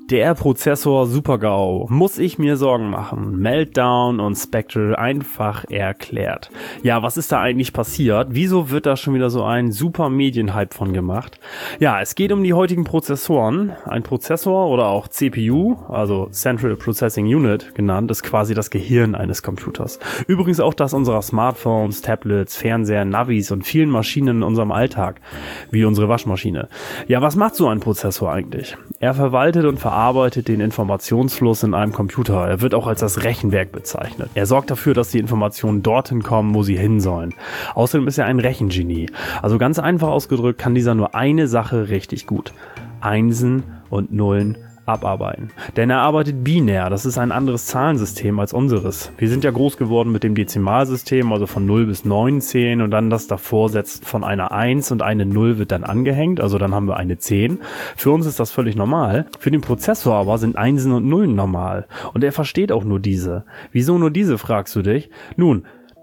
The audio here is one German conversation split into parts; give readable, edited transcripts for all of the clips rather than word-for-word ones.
Der Prozessor Super-GAU. Muss ich mir Sorgen machen? Meltdown und Spectral einfach erklärt. Ja, was ist da eigentlich passiert? Wieso wird da schon wieder so ein super Medienhype von gemacht? Ja, es geht um die heutigen Prozessoren. Ein Prozessor oder auch CPU, also Central Processing Unit genannt, ist quasi das Gehirn eines Computers. Übrigens auch das unserer Smartphones, Tablets, Fernseher, Navis und vielen Maschinen in unserem Alltag, wie unsere Waschmaschine. Ja, was macht so ein Prozessor eigentlich? Er verwaltet und verarbeitet den Informationsfluss in einem Computer. Er wird auch als das Rechenwerk bezeichnet. Er sorgt dafür, dass die Informationen dorthin kommen, wo sie hin sollen. Außerdem ist er ein Rechengenie. Also ganz einfach ausgedrückt kann dieser nur eine Sache richtig gut: Einsen und Nullen abarbeiten. Denn er arbeitet binär, das ist ein anderes Zahlensystem als unseres. Wir sind ja groß geworden mit dem Dezimalsystem, also von 0 bis 19 und dann das davor setzt von einer 1 und eine 0 wird dann angehängt, also dann haben wir eine 10. Für uns ist das völlig normal. Für den Prozessor aber sind Einsen und Nullen normal und er versteht auch nur diese. Wieso nur diese, fragst du dich? Nun,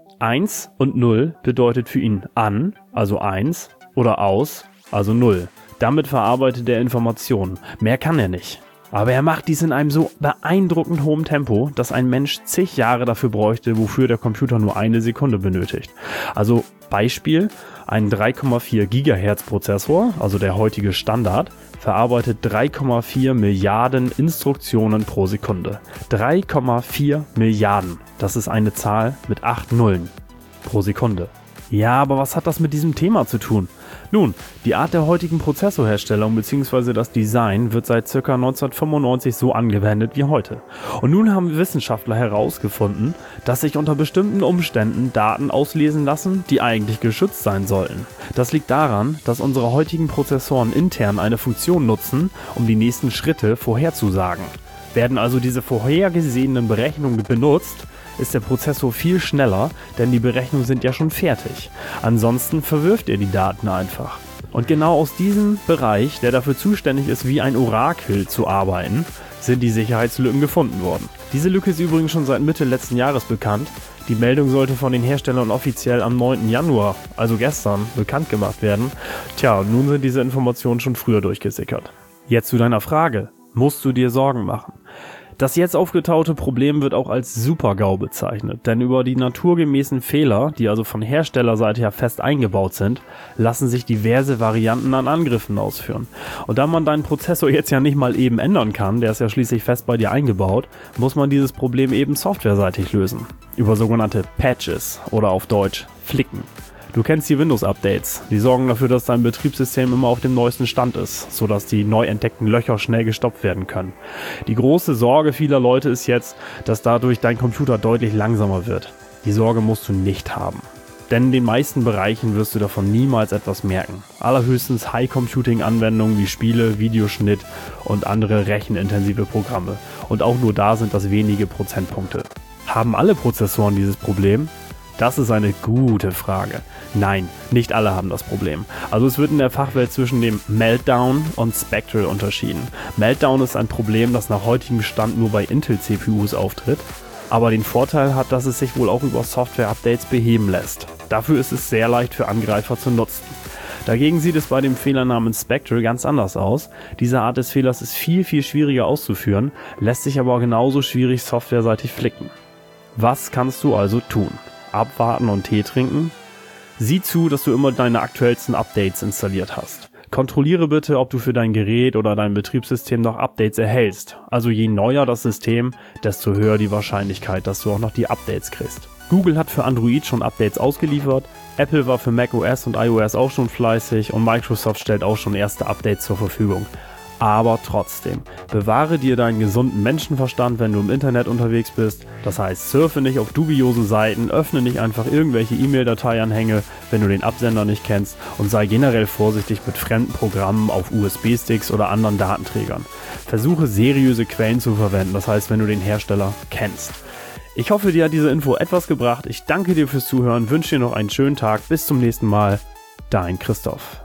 1 und 0 bedeutet für ihn an, also 1, oder aus, also 0. Damit verarbeitet er Informationen. Mehr kann er nicht. Aber er macht dies in einem so beeindruckend hohen Tempo, dass ein Mensch zig Jahre dafür bräuchte, wofür der Computer nur eine Sekunde benötigt. Also Beispiel, ein 3,4 GHz Prozessor, also der heutige Standard, verarbeitet 3,4 Milliarden Instruktionen pro Sekunde. 3,4 Milliarden, das ist eine Zahl mit 8 Nullen pro Sekunde. Ja, aber was hat das mit diesem Thema zu tun? Nun, die Art der heutigen Prozessorherstellung bzw. das Design wird seit ca. 1995 so angewendet wie heute. Und nun haben Wissenschaftler herausgefunden, dass sich unter bestimmten Umständen Daten auslesen lassen, die eigentlich geschützt sein sollten. Das liegt daran, dass unsere heutigen Prozessoren intern eine Funktion nutzen, um die nächsten Schritte vorherzusagen. Werden also diese vorhergesehenen Berechnungen benutzt, ist der Prozessor viel schneller, denn die Berechnungen sind ja schon fertig. Ansonsten verwirft er die Daten einfach. Und genau aus diesem Bereich, der dafür zuständig ist, wie ein Orakel zu arbeiten, sind die Sicherheitslücken gefunden worden. Diese Lücke ist übrigens schon seit Mitte letzten Jahres bekannt. Die Meldung sollte von den Herstellern offiziell am 9. Januar, also gestern, bekannt gemacht werden. Tja, und nun sind diese Informationen schon früher durchgesickert. Jetzt zu deiner Frage: Musst du dir Sorgen machen? Das jetzt aufgetaute Problem wird auch als Super-GAU bezeichnet, denn über die naturgemäßen Fehler, die also von Herstellerseite her fest eingebaut sind, lassen sich diverse Varianten an Angriffen ausführen. Und da man deinen Prozessor jetzt ja nicht mal eben ändern kann, der ist ja schließlich fest bei dir eingebaut, muss man dieses Problem eben softwareseitig lösen. Über sogenannte Patches oder auf Deutsch Flicken. Du kennst die Windows-Updates. Die sorgen dafür, dass dein Betriebssystem immer auf dem neuesten Stand ist, sodass die neu entdeckten Löcher schnell gestopft werden können. Die große Sorge vieler Leute ist jetzt, dass dadurch dein Computer deutlich langsamer wird. Die Sorge musst du nicht haben. Denn in den meisten Bereichen wirst du davon niemals etwas merken. Allerhöchstens High-Computing-Anwendungen wie Spiele, Videoschnitt und andere rechenintensive Programme. Und auch nur da sind das wenige Prozentpunkte. Haben alle Prozessoren dieses Problem? Das ist eine gute Frage. Nein, nicht alle haben das Problem. Also es wird in der Fachwelt zwischen dem Meltdown und Spectral unterschieden. Meltdown ist ein Problem, das nach heutigem Stand nur bei Intel-CPUs auftritt, aber den Vorteil hat, dass es sich wohl auch über Software-Updates beheben lässt. Dafür ist es sehr leicht für Angreifer zu nutzen. Dagegen sieht es bei dem Fehler namens Spectral ganz anders aus. Diese Art des Fehlers ist viel schwieriger auszuführen, lässt sich aber genauso schwierig softwareseitig flicken. Was kannst du also tun? Abwarten und Tee trinken? Sieh zu, dass du immer deine aktuellsten Updates installiert hast. Kontrolliere bitte, ob du für dein Gerät oder dein Betriebssystem noch Updates erhältst. Also je neuer das System, desto höher die Wahrscheinlichkeit, dass du auch noch die Updates kriegst. Google hat für Android schon Updates ausgeliefert, Apple war für macOS und iOS auch schon fleißig und Microsoft stellt auch schon erste Updates zur Verfügung. Aber trotzdem, bewahre dir deinen gesunden Menschenverstand, wenn du im Internet unterwegs bist. Das heißt, surfe nicht auf dubiose Seiten, öffne nicht einfach irgendwelche E-Mail-Dateianhänge, wenn du den Absender nicht kennst, und sei generell vorsichtig mit fremden Programmen auf USB-Sticks oder anderen Datenträgern. Versuche seriöse Quellen zu verwenden, das heißt, wenn du den Hersteller kennst. Ich hoffe, dir hat diese Info etwas gebracht. Ich danke dir fürs Zuhören, wünsche dir noch einen schönen Tag. Bis zum nächsten Mal. Dein Christoph.